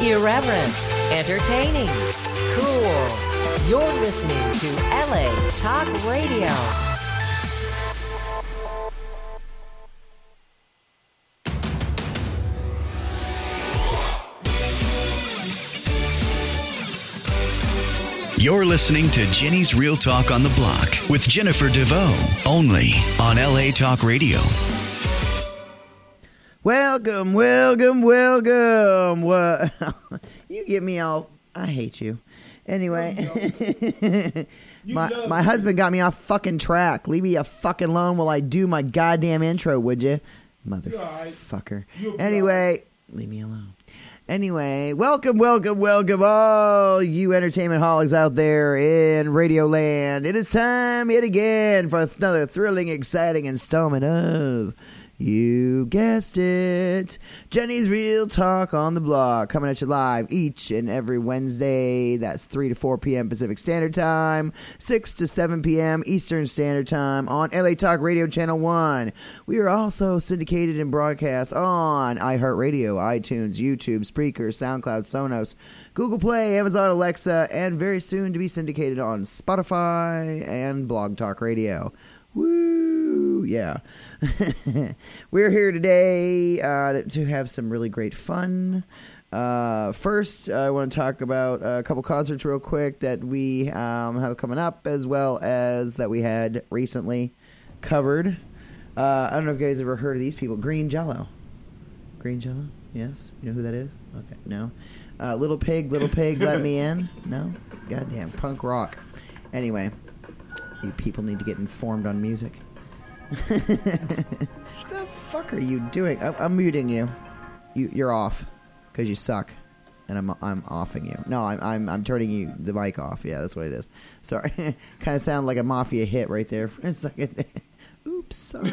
Irreverent, entertaining, cool. You're listening to LA Talk Radio. You're listening to Jenny's Real Talk on the Block with Jennifer DeVoe, only on LA Talk Radio. Welcome. What? You get me all. I hate you. Anyway, my husband got me off fucking track. Leave me a fucking alone while I do my goddamn intro, would you? Motherfucker. Anyway, leave me alone. Anyway, welcome all you entertainment holics out there in Radio Land. It is time yet again for another thrilling, exciting installment of, you guessed it, Jenny's Real Talk on the Block, coming at you live each and every Wednesday. That's 3 to 4 p.m. Pacific Standard Time, 6 to 7 p.m. Eastern Standard Time on LA Talk Radio Channel 1. We are also syndicated and broadcast on iHeartRadio, iTunes, YouTube, Spreaker, SoundCloud, Sonos, Google Play, Amazon Alexa, and very soon to be syndicated on Spotify and Blog Talk Radio. Woo! Yeah. We're here today to have some really great fun. First, I want to talk about a couple concerts real quick that we have coming up, as well as that we had recently covered. I don't know if you guys ever heard of these people. Green Jello. Green Jello? Yes? You know who that is? Okay. No? Little Pig, Let Me In? No? Goddamn. Punk rock. Anyway, you people need to get informed on music. What the fuck are you doing? I'm muting you. You're off because you suck, and I'm offing you. No, I'm turning the mic off. Yeah, that's what it is. Sorry, kind of sound like a mafia hit right there for a second. Oops, sorry.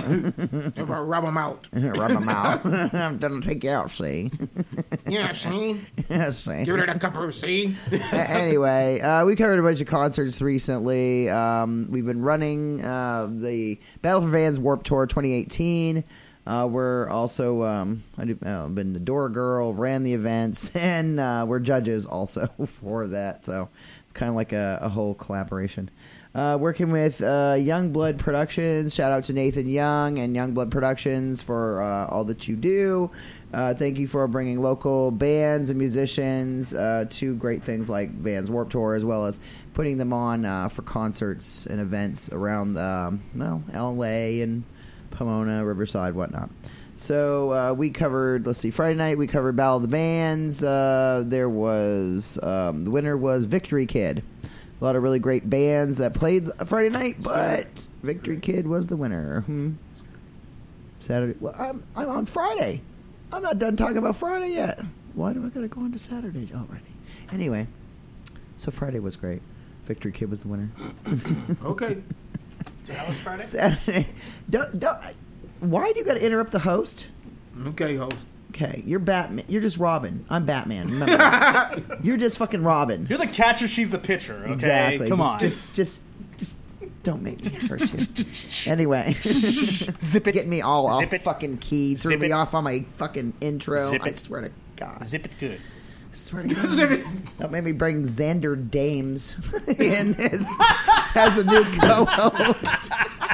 Rub them out. Rub them out. I'm gonna take you out. See? Yeah, see. Yeah, see. Give it a cup of see. Anyway, we covered a bunch of concerts recently. We've been running the Battle for Vans Warped Tour 2018. We're also I've been the door girl, ran the events, and we're judges also for that. So it's kind of like a whole collaboration. Working with Youngblood Productions. Shout out to Nathan Young and Youngblood Productions for all that you do. Thank you for bringing local bands and musicians to great things like Vans Warped Tour, as well as putting them on for concerts and events around LA and Pomona, Riverside, whatnot. So we covered, Friday night we covered Battle of the Bands. There was, the winner was Victory Kid. A lot of really great bands that played Friday night, but Victory Kid was the winner. Saturday. Well, I'm on Friday. I'm not done talking about Friday yet. Why do I gotta go on to Saturday already? Anyway, so Friday was great. Victory Kid was the winner. Okay. So that was Friday? Saturday. Why do you gotta interrupt the host? Okay, host. Okay, you're Batman. You're just Robin. I'm Batman. Remember? You're just fucking Robin. You're the catcher. She's the pitcher. Okay? Exactly. Come on. Just don't make me hurt you. Anyway, Zip it. Getting me all off it. fucking key. Threw Zip me it. off on my fucking intro. Zip I it. swear to God. Zip it good. I swear to God. That made me bring Xander Dames in as a new co-host.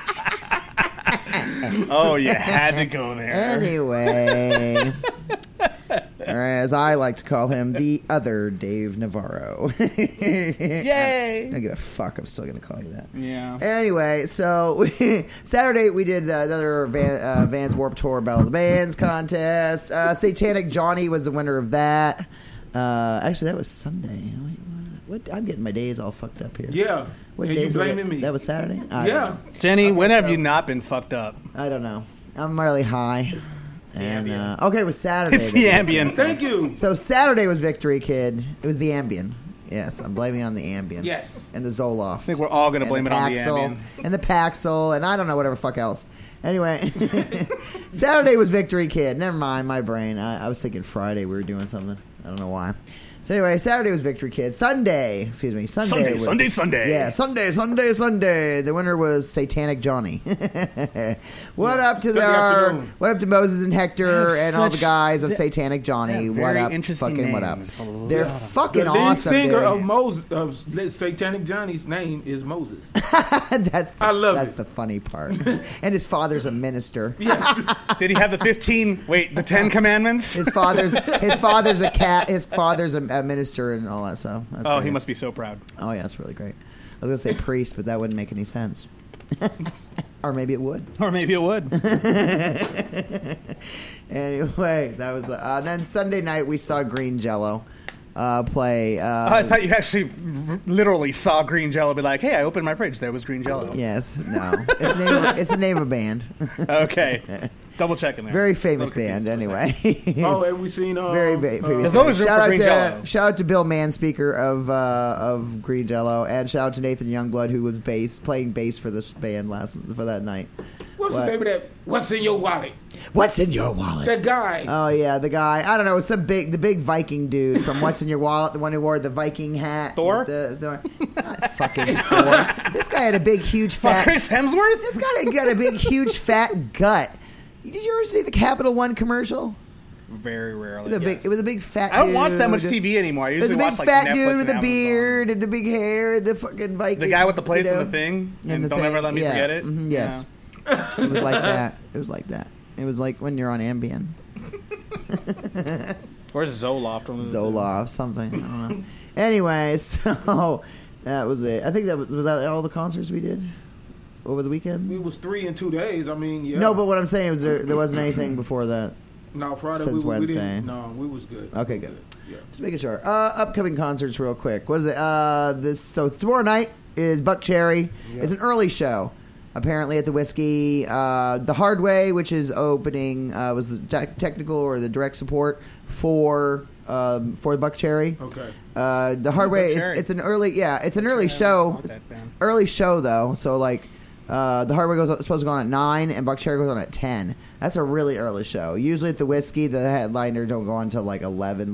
Oh, you had to go there. Anyway, or as I like to call him, the other Dave Navarro. Yay! I don't give a fuck. I'm still going to call you that. Yeah. Anyway, so Saturday we did another Vans Warped Tour Battle of the Bands contest. Satanic Johnny was the winner of that. Actually, that was Sunday. What? I'm getting my days all fucked up here. Yeah. What and days you were blaming me. That was Saturday? Yeah. Jenny, when have you not been fucked up? I don't know. I'm really high. And Ambien. okay, it was Saturday. It's the Ambien. Thank you. So Saturday was Victory Kid. It was the Ambien. Yes, I'm blaming on the Ambien. Yes. And the Zoloft. I think we're all going to blame it on the Ambien. And the Paxil, and I don't know whatever fuck else. Anyway, Saturday was Victory Kid. Never mind, my brain. I was thinking Friday we were doing something. I don't know why. Anyway, Saturday was Victory Kid. Sunday. Yeah, Sunday. The winner was Satanic Johnny. What up to Moses and Hector and all the guys of Satanic Johnny? What up? Fucking what up? They're fucking the lead awesome. singer dude. of Moses, of Satanic Johnny's name is Moses. I love that's it. the funny part. And his father's a minister. Did he have the 10 commandments? His father's a cat. His father's a minister and all that stuff. That's Oh, great. he must be so proud. Oh yeah, that's really great. I was gonna say priest, but that wouldn't make any sense. Or maybe it would. Or maybe it would. Anyway, that was. Then Sunday night we saw Green Jello play. I thought you actually literally saw Green Jello be like, hey, I opened my fridge. There was Green Jello. Yes, no, it's the name of a band. Okay. Double checking there. Very famous band, anyway. Oh, and we seen Very famous. There's always room for Green Jello. Shout out to Bill Manspeaker of Green Jello, and shout out to Nathan Youngblood, who was playing bass for this band for that night. What's the name of that? What's in your wallet? What's in your wallet? That guy. Oh yeah, the guy. I don't know. It's the big Viking dude from What's in Your Wallet, the one who wore the Viking hat. Thor? Not fucking Thor. This guy had a big, huge, fat. Chris Hemsworth? This guy got a big, huge, fat gut. Did you ever see the Capital One commercial? Very rarely. It was a big fat. I don't dude. watch that much TV anymore. I It was usually a big watch fat Netflix dude and with a Amazon. beard and the big hair and the fucking Viking. The guy with the place you know? and the thing. And the don't thing. ever let me forget it. Mhm, yes. Yeah. It was like that. It was like when you're on Ambien. Where's Zoloft? Zoloft, something. I don't know. Anyway, so that was it. I think that was that all the concerts we did over the weekend? We was 3 in 2 days. I mean, yeah. No, but what I'm saying was there wasn't anything before that. No, Friday Since we Wednesday. didn't. No, we was good. Okay, good. Yeah. Just making sure. Upcoming concerts real quick. What is it? So tomorrow night is Buck Cherry. Yeah. It's an early show. Apparently at the Whiskey. The Hard Way, which is opening, was the technical or the direct support for Buck Cherry. Okay. The Hard Way is it's an early show. That band. Early show though, so like the Hard Way is supposed to go on at 9 and Buck Cherry goes on at 10. That's a really early show. Usually at the Whiskey, the headliner don't go on until like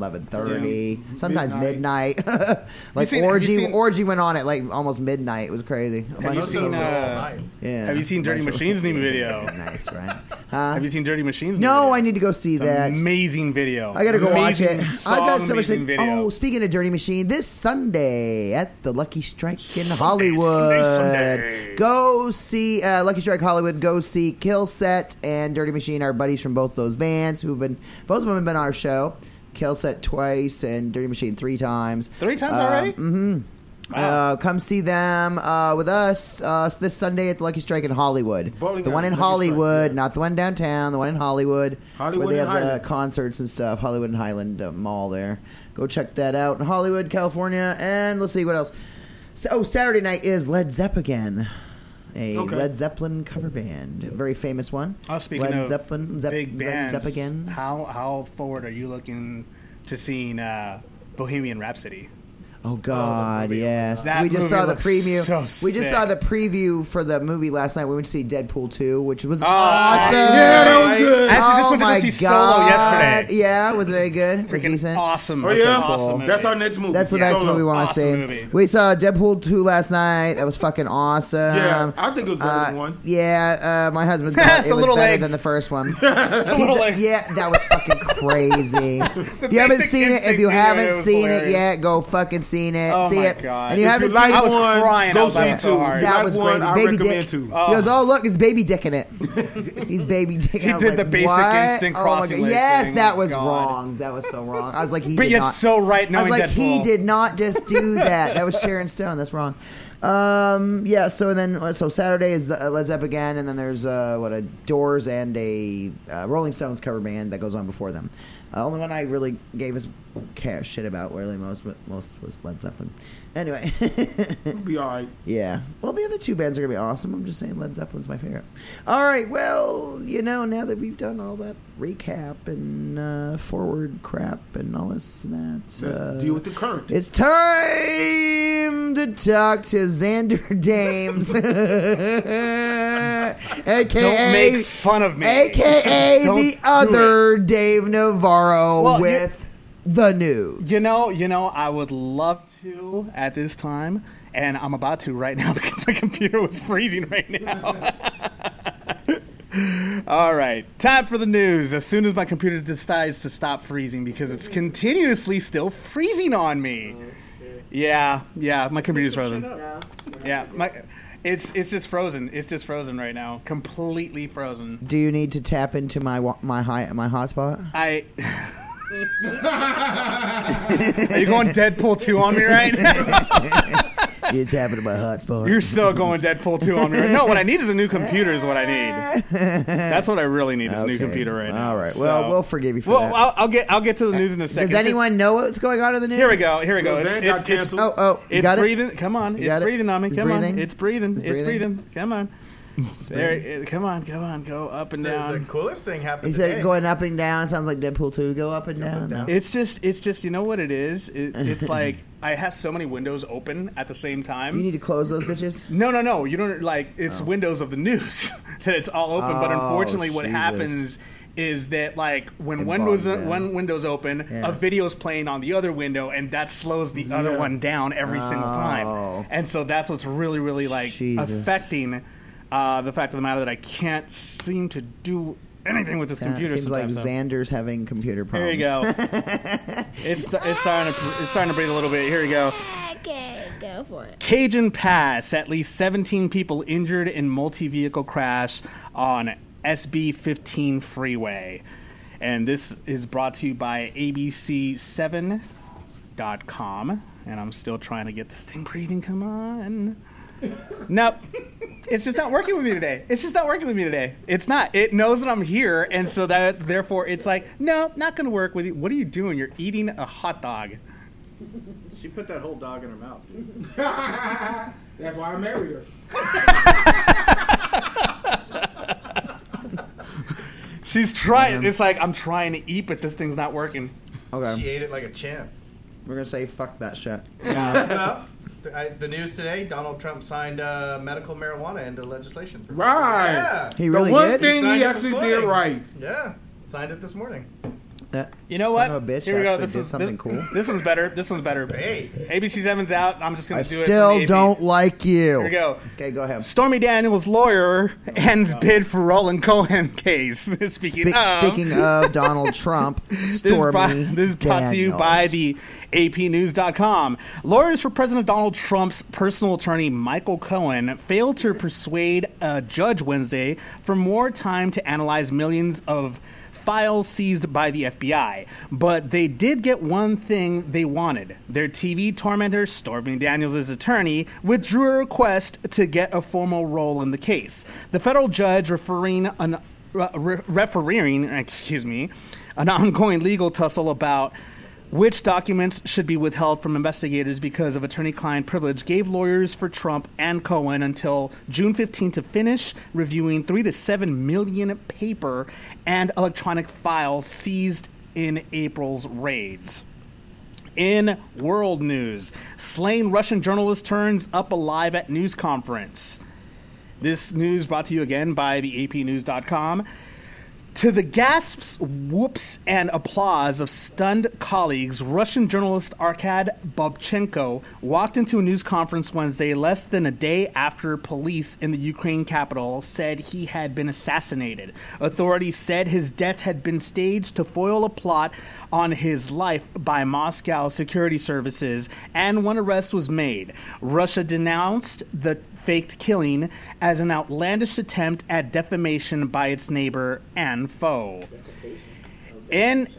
11:30, sometimes midnight. Like Orgy went on at like almost midnight. It was crazy. Have you seen? Have you seen Dirty Machine's new video? Nice, right? Have you seen Dirty Machine's? New No, video? I need to go see It's that. an amazing video. I gotta go watch it. Amazing I got song, so much. amazing video. Oh, speaking of Dirty Machine, this Sunday at the Lucky Strike in Hollywood, Sunday. go see Lucky Strike Hollywood. Go see Kill Set and Dirty Machine. Our buddies from both those bands both of them have been on our show. Kill Set twice and Dirty Machine 3 times. 3 times already? Mm-hmm. Wow. Come see them with us this Sunday at the Lucky Strike in Hollywood. Bowling The one in alley, Lucky Hollywood, Strike, yeah. not the one downtown, the one in Hollywood. Hollywood where they and have the Highland. concerts and stuff. Hollywood and Highland Mall there. Go check that out in Hollywood, California. And let's see what else. Saturday night is Led Zeppelin. A Okay. Led Zeppelin cover band. A very famous one. Oh, speaking Led of Zeppelin, big bands, Zeppelin. how forward are you looking to seeing Bohemian Rhapsody? Oh God, yes. That We just movie saw the looks preview. so We just sick. saw the preview for the movie last night. We went to see Deadpool 2, which was Oh, awesome. Yeah, that was good. I actually just Oh went to my go see God. Solo yesterday. Yeah, was it very good? Was it Freaking decent? awesome. Oh, yeah? Awesome movie. That's our next movie. That's the Yeah. next Solo. movie we want to Awesome see. movie. We saw Deadpool 2 last night. That was fucking awesome. Yeah, I think it was better than one. Yeah, my husband thought The it was little better legs. than the first one. little legs. Yeah, that was fucking crazy. If you haven't Basic seen it, Instinct if you video, haven't it was seen it hilarious. yet, go fucking see it. Oh see my it. God. And you If haven't you like seen I it. was one, crying. go I was see laughing so two. hard. That Like was one, crazy. I Baby recommend dick. two. He goes, oh look, it's baby dick in it. He's baby dick. He I was did like, the Basic what? Instinct Oh my crossing God. leg Yes, thing. that Oh was God. wrong. That was so wrong. I was like, he But did yet not. so right I was knowing like, Deadpool. he did not just do that. That was Sharon Stone. That's wrong. Yeah. So Saturday is Led Zeppelin again, and then there's a Doors and a Rolling Stones cover band that goes on before them. Only one I really gave us shit about, really most was Led Zeppelin. Anyway, It'll be all right. yeah. Well, the other two bands are gonna be awesome. I'm just saying Led Zeppelin's my favorite. All right. Well, now that we've done all that recap and forward crap and all this and that, Let's deal with the current. it's time to talk to Xander Dames, aka Don't make fun of me. aka Don't the do other Dave Navarro Well, with the news. You know, I would love to at this time, and I'm about to right now because my computer was freezing right now. All right, time for the news. As soon as my computer decides to stop freezing because it's continuously still freezing on me. Yeah, my computer's frozen. Yeah, it's just frozen. It's just frozen right now, completely frozen. Do you need to tap into my hotspot? Are you going Deadpool 2 on me right now? You're tapping to my hotspot. You're so going Deadpool 2 on me right now. No, what I need is a new computer is what I need. That's what I really need is a new computer right now. All right. Well, we'll forgive you for that. I'll get to the news in a second. Does anyone know what's going on in the news? Here we go. It's canceled. It's breathing. Come on. It's breathing on me. Come on. It's breathing. It's breathing. Come on. Come on, go up and down. The coolest thing happened. He said going up and down. It sounds like Deadpool 2. Go up and down. No. It's just you know what it is. It's like I have so many windows open at the same time. You need to close those bitches. No. You don't like. It's windows of the news that it's all open. But unfortunately, what happens is that like when one window's open, a video's playing on the other window, and that slows the other one down every single time. And so that's what's really, really like affecting. The fact of the matter that I can't seem to do anything with this computer. Seems like Xander's having computer problems. Here you go. It's starting to breathe a little bit. Here we go. Okay, go for it. Cajun Pass. At least 17 people injured in multi-vehicle crash on SB 15 freeway. And this is brought to you by ABC7.com. And I'm still trying to get this thing breathing. Come on. Nope. It's just not working with me today. It's not. It knows that I'm here, and so that therefore it's like, no, not going to work with you. What are you doing? You're eating a hot dog. She put that whole dog in her mouth. That's why I married her. She's trying. It's like I'm trying to eat, but this thing's not working. Okay. She ate it like a champ. We're gonna say fuck that shit. The news today: Donald Trump signed medical marijuana into legislation. Right. Yeah. He really the one did. thing he Signed it actually this did morning. right. Yeah, signed it this morning. That You know son what? of a bitch Here we go. actually This did is something cool. This one's better. Hey. ABC7's out. I'm just going I to do it. still from the AP. don't like you. Here we go. Okay, go ahead. Stormy Daniels' lawyer ends bid for Roland Cohen case. Speaking of Donald Trump, Stormy this is brought to you by the APnews.com. Lawyers for President Donald Trump's personal attorney, Michael Cohen, failed to persuade a judge Wednesday for more time to analyze millions of files seized by the FBI. But they did get one thing they wanted. Their TV tormentor, Stormy Daniels' attorney, withdrew a request to get a formal role in the case. The federal judge refereeing an ongoing legal tussle about which documents should be withheld from investigators because of attorney-client privilege gave lawyers for Trump and Cohen until June 15 to finish reviewing 3 to 7 million paper and electronic files seized in April's raids. In world news, slain Russian journalist turns up alive at news conference. This news brought to you again by the APnews.com. To the gasps, whoops, and applause of stunned colleagues, Russian journalist Arkady Babchenko walked into a news conference Wednesday less than a day after police in the Ukraine capital said he had been assassinated. Authorities said his death had been staged to foil a plot on his life by Moscow security services, and one arrest was made. Russia denounced the faked killing as an outlandish attempt at defamation by its neighbor and foe. In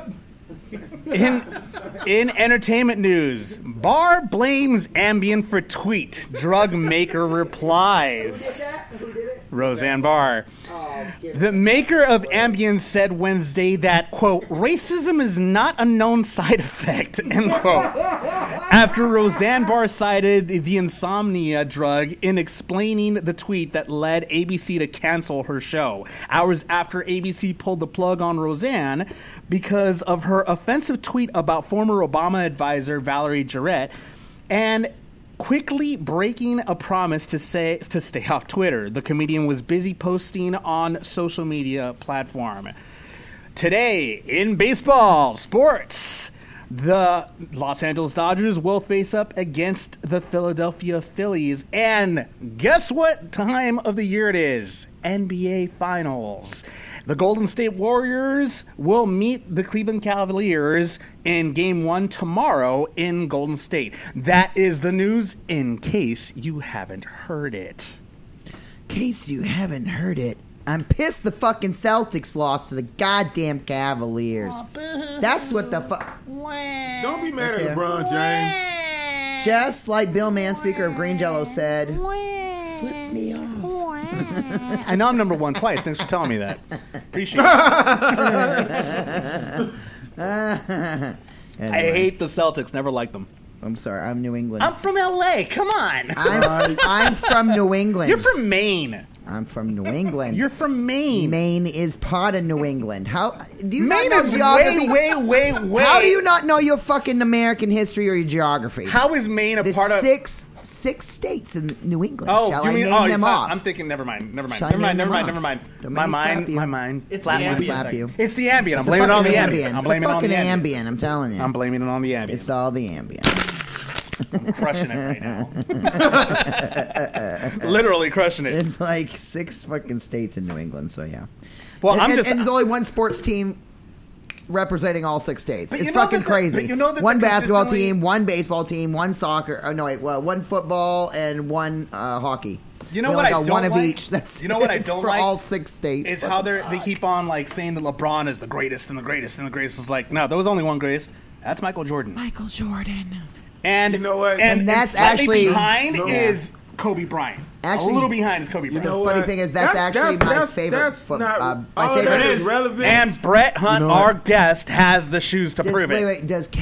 entertainment news, Barr blames Ambien for tweet. Drug maker replies. Roseanne Barr. The maker of Ambien said Wednesday that, quote, racism is not a known side effect, end quote. After Roseanne Barr cited the insomnia drug in explaining the tweet that led ABC to cancel her show. Hours after ABC pulled the plug on Roseanne because of her offensive tweet about former Obama advisor Valerie Jarrett and quickly breaking a promise to stay off Twitter. The comedian was busy posting on social media platform. Today in baseball, sports, The Los Angeles Dodgers will face up against the Philadelphia Phillies. And guess what time of the year it is? NBA Finals. The Golden State Warriors will meet the Cleveland Cavaliers in Game 1 tomorrow in Golden State. That is the news in case you haven't heard it. I'm pissed the fucking Celtics lost to the goddamn Cavaliers. That's what the fuck. Don't be mad at LeBron James. Just like Bill Manspeaker of Green Jello said, flip me off. I know I'm number one twice. Thanks for telling me that. Appreciate it. Anyway, I hate the Celtics. Never liked them. I'm sorry. I'm New England. I'm from L.A. Come on. I'm from New England. You're from Maine. I'm from New England. You're from Maine. Maine is part of New England. How do you Maine not know is geography? way. How do you not know your fucking American history or your geography? How is Maine a There's part of six states in New England. Oh, Shall you I mean? name Oh, them off? I'm thinking. Never mind. Shall I name them off? Never mind. Don't My make me slap mind. you. My mind. It's Flat the one. ambient. slap you. It's the ambient. I'm It's the blaming it on the fucking ambient. It's I'm the blaming it on fucking the ambient. ambient. I'm telling you. I'm blaming it on the ambient. It's all the ambient. I'm crushing it right now. Literally crushing it. It's like 6 fucking states in New England. So yeah. Well, and, I'm just. and there's only one sports team representing all 6 states. But It's you know fucking that crazy. you know that one they're basketball consistently- team, one baseball team, one soccer. Oh no, wait. Well, one football and one hockey. You know We what only I got don't one of like? each. That's You know what I it's don't for like? all 6 states. Is how they keep on like saying that LeBron is the greatest and the greatest and the greatest. It's like, no, there was only one greatest. That's Michael Jordan. Michael Jordan. And You know what? And that's slightly actually- behind No. is Kobe Bryant. Actually- a little behind is Kobe Bryant. The know funny what? thing is that's actually my favorite not, my all favorite that is is relevant. And Brett Hunt, You know what? our guest, has the shoes to prove it. Wait. Does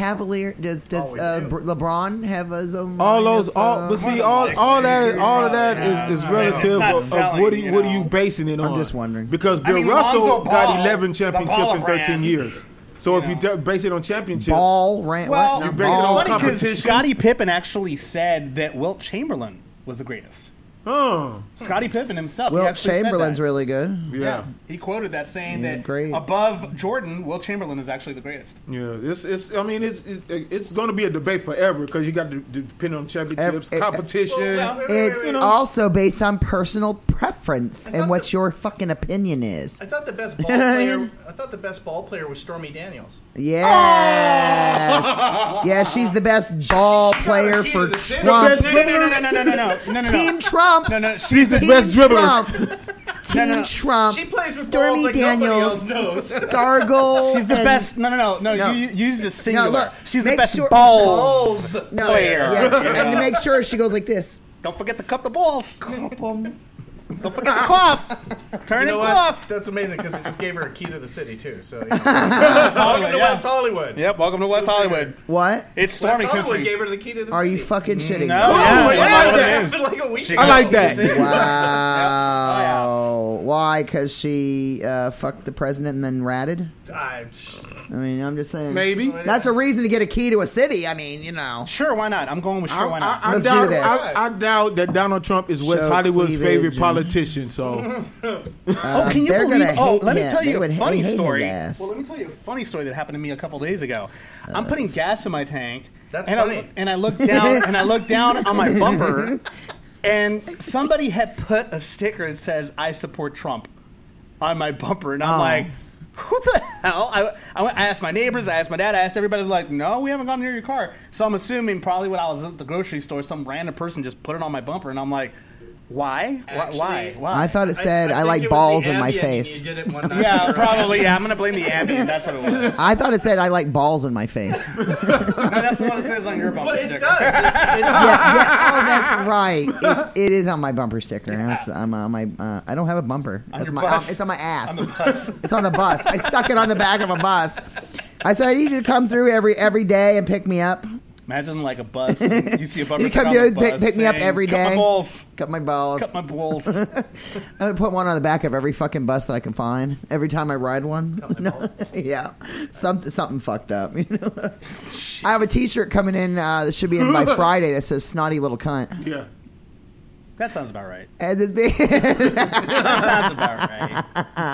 LeBron have his own? all line those, of, but see, all of that is relative not of selling, what you are know. you basing it on? I'm just wondering. Because I Bill mean, Russell Lonzo got Ball, 11 the championships Ball in 13 brand. years. So if you base it on championships, Ball rant. Well, what? No, You base it on ball. it's funny because competition. Scottie Pippen actually said that Wilt Chamberlain was the greatest. Scottie Pippen himself. he Wilt actually said Chamberlain's that. really good. yeah. He quoted that saying He's that great. above Jordan, Wilt Chamberlain is actually the greatest. Yeah, it's going to be a debate forever because you got to depend on championships, competition. It's also based on personal preference and what your fucking opinion is. I thought the best ball You know what I player. mean? I thought the best ball player was Stormy Daniels. Yes. Yeah, she's the best ball player key for to the city. Trump. No. Team Trump. No. She's the Team best dribbler. Trump. Team Trump. She plays with Stormy balls like Daniels. nobody else knows. Gargle. She's the and- best. No. No. You use the singular. No, look, She's the make best sure- balls No, player. yes, and to make sure she goes like this. Don't forget to cup the balls. Cup 'em. Don't forget to cough. Turn You it know what? off. That's amazing because it just gave her a key to the city too. So welcome to yeah. West Hollywood. Yep. Welcome to West Hollywood. What? It's stormy West Hollywood country. gave her the key to the Are city. you fucking shitting? No, me? yeah, Oh, yeah, that's what that it is. happened like a week She ago. I like that. Wow. Why? Because she fucked the president and then ratted? I mean, I'm just saying. Maybe. That's a reason to get a key to a city. I mean, you know. Sure, why not? I'm going with sure, why not? Let's doubt, do this. I doubt that Donald Trump is West Show Hollywood's cleavage favorite and- politician. So Can you they're believe? gonna Oh, hate let me him. tell They you would a funny hate his story. ass. Well, let me tell you a funny story that happened to me a couple days ago. I'm putting gas in my tank. That's and funny. I look down and I look down on my bumper, and somebody had put a sticker that says "I support Trump" on my bumper, and I'm Oh. like, "Who the hell?" I asked my neighbors, I asked my dad, I asked everybody. They're like, "No, we haven't gone near your car." So I'm assuming probably when I was at the grocery store, some random person just put it on my bumper, and I'm like, "Why? Why? I thought it said, I think like it was balls the in my Ambien face. You did it one night. Yeah, probably. Yeah, I'm gonna blame the Ambien. That's what it was. I thought it said, I like balls in my face. That's what it says on your bumper Well, it sticker. does. Oh, that's right. It is on my bumper sticker. I'm on my. I don't have a bumper. That's your my. bus? It's on my ass. On the bus. It's on the bus. I stuck it on the back of a bus. I said, I need you to come through every day and pick me up. Imagine like a bus. And you see a bumper You come sticker on to the bus pick me up saying, every "Cut my day." balls. Cut my balls. Cut my balls. I'm gonna put one on the back of every fucking bus that I can find. Every time I ride one. Yeah, something fucked up. You know. I have a T-shirt coming in that should be in by Friday that says "snotty little cunt." yeah, That sounds about right. And this big. That sounds about right.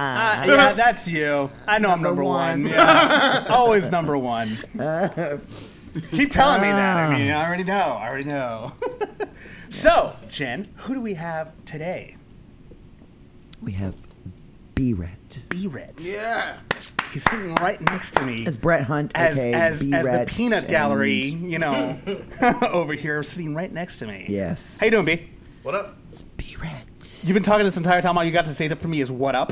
Yeah, that's you. I know I'm number one. Yeah. Always number one. Keep telling me that. I mean, I already know. So, Jen, who do we have today? We have B-Ret. B-Ret. Yeah. He's sitting right next to me. It's Brett Hunt, as a.k.a. the B-Ret. peanut gallery, over here, sitting right next to me. Yes. How you doing, B? What up? It's B-Ret. You've been talking this entire time. All you got to say for me is "What up?"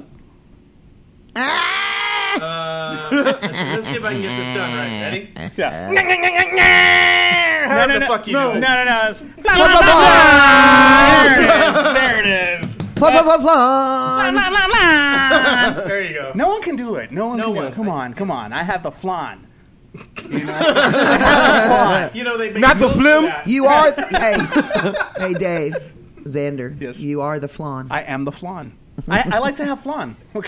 Let's see if I can get this done right. Ready? Yeah. How the fuck you doing? No. It's There it is. There you go. No one can do it. No one can do it. Come on. I have the flan. You know? They make Not the rules for flim? that. You are... Hey, Dave. Xander. Yes. You are the flan. I am the flan. I like to have flan. Okay.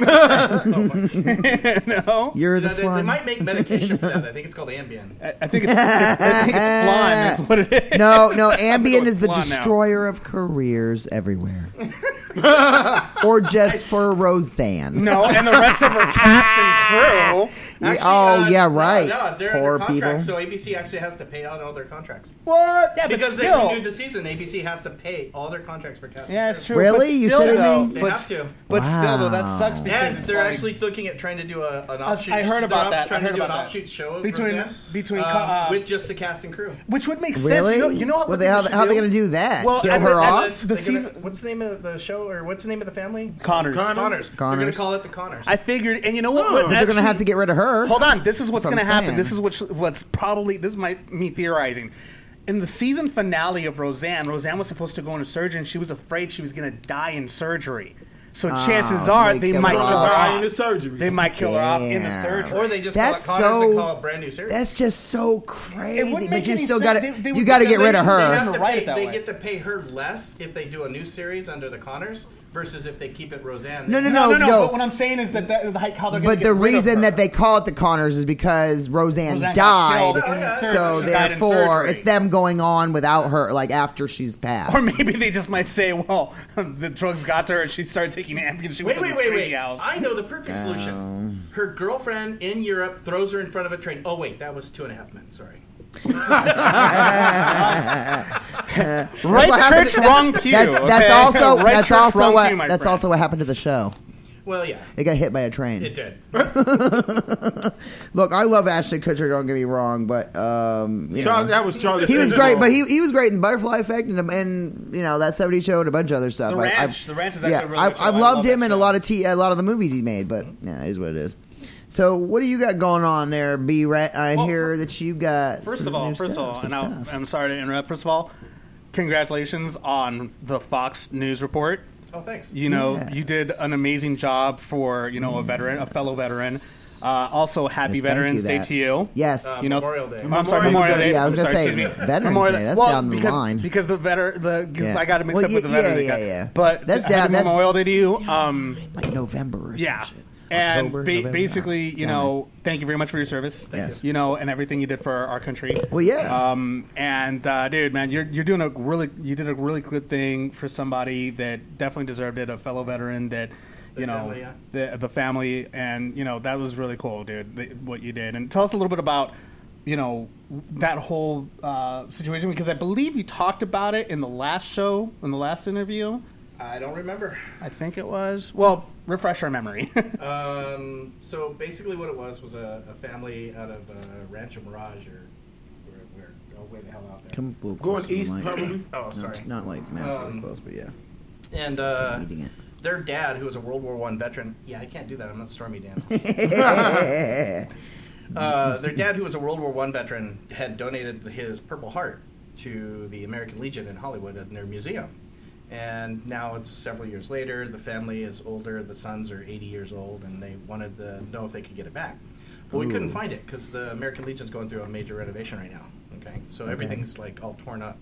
No? You're the They flan. might make medication for that. I think it's called Ambien. I think it's flan. That's what it is. No, Ambien is the Flan now. destroyer of careers everywhere. Or just for Roseanne. No, and the rest of her cast and crew. Actually, right. No, they're Poor under contract, people. so ABC actually has to pay out all their contracts. What? Yeah, Because but they still. renewed the season, ABC has to pay all their contracts for casting. Yeah, it's true. Really? But You still, shitting though, me? They but, have to. But still, though, that Wow. sucks because Yeah, it's they're like, actually looking at trying to do an offshoot. I heard about that. Trying I heard to do about an that. offshoot show of Between Roseanne, with with just the cast and crew. which would make Really? sense. You know what? Well, what how people are they should going to do that? Well, Kill and her the- off? The season, What's the name of the show, or what's the name of the family? Connors. Connors. They're going Connors. to call it the Connors. I figured, and you know what? But they're going to have to get rid of her. Hold on. This is what's That's going to what I'm happen. saying. This is what's probably. This might me theorizing. In the season finale of Roseanne was supposed to go into surgery, and she was afraid she was going to die in surgery. So chances so are they they kill might her kill her off. off. In the surgery. They might kill her off in the Damn. surgery. or they just That's call it Connors and so- call it a brand new series. That's just so It crazy. wouldn't But make you any still sense. got to They you would- got to because get rid of They, her. have to Write pay, it that they way. get to pay her less if they do a new series under the Connors versus if they keep it Roseanne. No. No. But what I'm saying is that how they're going to But the reason that they call it the Connors is because Roseanne Roseanne got died. killed in surgery. So She died in therefore, surgery. it's them going on without her, like after she's passed. Or maybe they just might say, well, the drugs got to her and she started taking Ambien. She Wait. went to the crazy house. I know the perfect solution. Her girlfriend in Europe throws her in front of a train. Oh, wait, that was 2.5 Men. Sorry. Right church, wrong pew. That's okay? also Right that's church, also wrong what pew, my that's friend. also what happened to the show. Well, yeah, It got hit by a train. it did. Look, I love Ashton Kutcher. Don't get me wrong, but you know. That was Charlie. He was Theron. great, but he was great in Butterfly Effect and you know that '70s show and a bunch of other stuff. The Ranch. The Ranch is actually a really good show. I've I loved love him that in a show. lot of the movies he made, but yeah, it is what it is. So what do you got going on there, B-Ret? I Well, hear that you got First some of all, new stuff, some and stuff. I'm sorry to interrupt. First of all, congratulations on the Fox News report. Oh, thanks. You know, Yes. you did an amazing job for a fellow veteran. Also, happy Yes, thank Veterans you Day that. to you. Yes. You know, Memorial Day. I'm sorry, Memorial Day. Yeah, I was I'm gonna sorry, say excuse me. Veterans Day. That's down the line. Because Yeah. I got it mixed Well, up with the yeah, Veterans Day. yeah. But That's happy down- that's- Memorial Day to you. Like November or Yeah. some shit. And October, November, basically, you down know, thank you very much for your service. Yes. You know, and everything you did for our country. Well, yeah. Dude, man, you did a really good thing for somebody that definitely deserved it. A fellow veteran that, The family, the family, and you know that was really cool, dude. What you did, and tell us a little bit about, you know, that whole situation because I believe you talked about it in the last show, in the last interview. I don't remember. I think it was. Well, refresh our memory. So basically, what it was a family out of Rancho Mirage or where way the hell out there. Come a little Going closer to the east, mic. probably. Oh, No, sorry. it's not like massively close, but yeah. And Eating it. their dad, who was a World War I veteran. Yeah, I can't do that. I'm not Stormy Dan. Their dad, who was a World War I veteran, had donated his Purple Heart to the American Legion in Hollywood in their museum. And now it's several years later. The family is older. The sons are 80 years old, and they wanted to know if they could get it back. But we couldn't find it because the American Legion's going through a major renovation right now. Okay, so everything's like all torn up.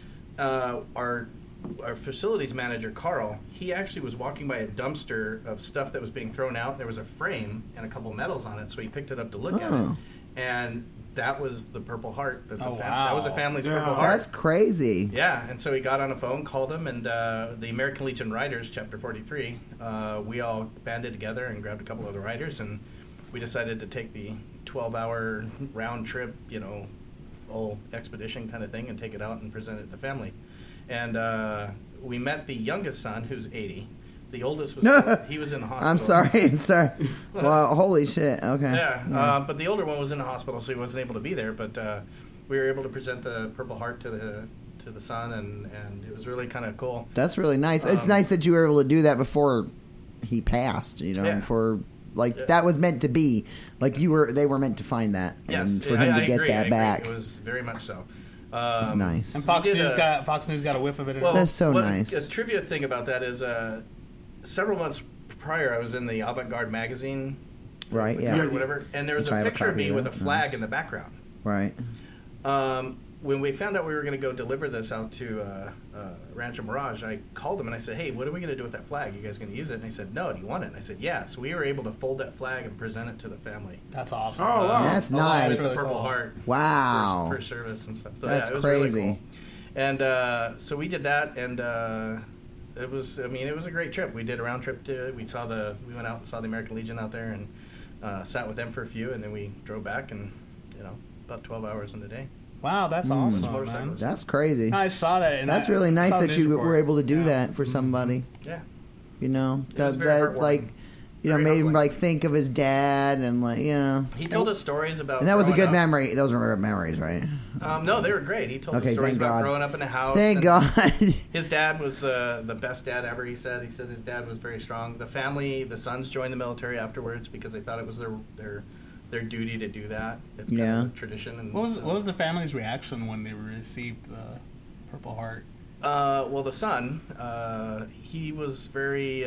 Our facilities manager, Carl, he actually was walking by a dumpster of stuff that was being thrown out. There was a frame and a couple medals on it, so he picked it up to look at it. And that was the Purple Heart. That wow. That was the family's Purple Heart. That's crazy. Yeah, and so he got on a phone, called him, and the American Legion Riders, Chapter 43, we all banded together and grabbed a couple of the riders, and we decided to take the 12-hour round trip, whole expedition kind of thing, and take it out and present it to the family. And we met the youngest son, who's 80. The oldest was he was in the hospital. I'm sorry. Well, holy shit. Okay. Yeah. But the older one was in the hospital, so he wasn't able to be there. But we were able to present the Purple Heart to the son, and it was really kind of cool. That's really nice. It's nice that you were able to do that before he passed. Before that was meant to be. Like they were meant to find that, and for him to get that back. It was very much so. It's nice. And Fox News got a whiff of it. Well, that's so nice. A trivia thing about that is, several months prior, I was in the Avant-Garde magazine, right? Yeah, or whatever, and there was a picture of me with a flag in the background. Right. When we found out we were going to go deliver this out to Rancho Mirage, I called him and I said, "Hey, what are we going to do with that flag? You guys going to use it?" And he said, "No, do you want it?" And I said, "Yeah." So we were able to fold that flag and present it to the family. That's awesome. Oh, wow. That's nice. With the Purple Heart. Wow. For service and stuff. So, that's it was crazy. Really cool. And so we did that, and it was a great trip. We did a round trip we went out and saw the American Legion out there and sat with them for a few, and then we drove back, and about 12 hours in the day. Wow, that's awesome, man. That's crazy. I saw that. And that's really nice that you were able to do that for somebody. Yeah. That made him think of his dad and He told us stories about. And that was a good memory. Those were memories, right? No, they were great. He told us stories about growing up in a house. Thank God. His dad was the best dad ever. He said his dad was very strong. The family, the sons joined the military afterwards because they thought it was their duty to do that. It's kind of a tradition. And what was the family's reaction when they received the Purple Heart? Well, the son, he was very.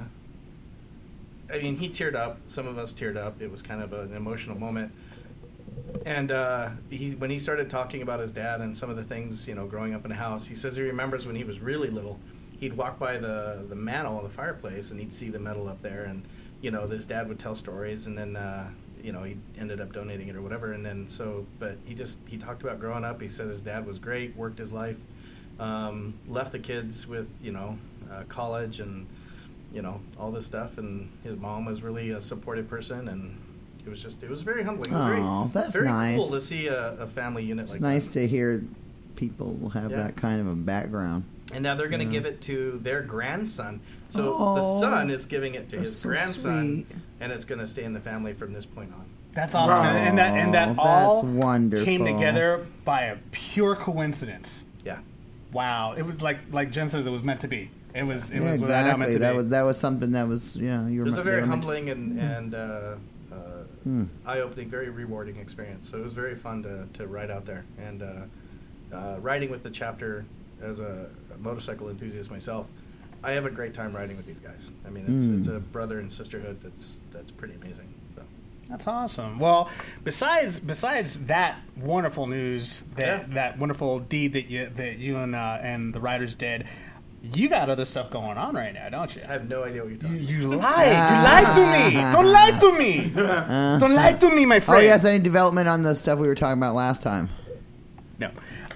He teared up. Some of us teared up. It was kind of an emotional moment. And when he started talking about his dad and some of the things, growing up in a house, he says he remembers when he was really little, he'd walk by the mantle of the fireplace and he'd see the medal up there, and his dad would tell stories, and then he ended up donating it or whatever. And then but he talked about growing up. He said his dad was great, worked his life, left the kids with college and all this stuff, and his mom was really a supportive person, and it was very humbling. That's very nice. Cool to see a family unit it's like nice that. to hear people have that kind of a background. And now they're going to give it to their grandson. So the son is giving it to his grandson, and it's going to stay in the family from this point on. That's awesome, and that all wonderful. Came together by a pure coincidence. Yeah. Wow, it was like Jen says, it was meant to be. It was exactly. That was something that was you were. It was a very humbling and eye-opening, very rewarding experience. So it was very fun to ride out there, and riding with the chapter as a motorcycle enthusiast myself. I have a great time riding with these guys. I mean, it's a brother and sisterhood that's pretty amazing. So that's awesome. Well, besides that wonderful news, that wonderful deed that you and the riders did. You got other stuff going on right now, don't you? I have no idea what you're talking about. You lied to me. Don't lie to me. Don't lie to me, my friend. Oh, yes, any development on the stuff we were talking about last time? No.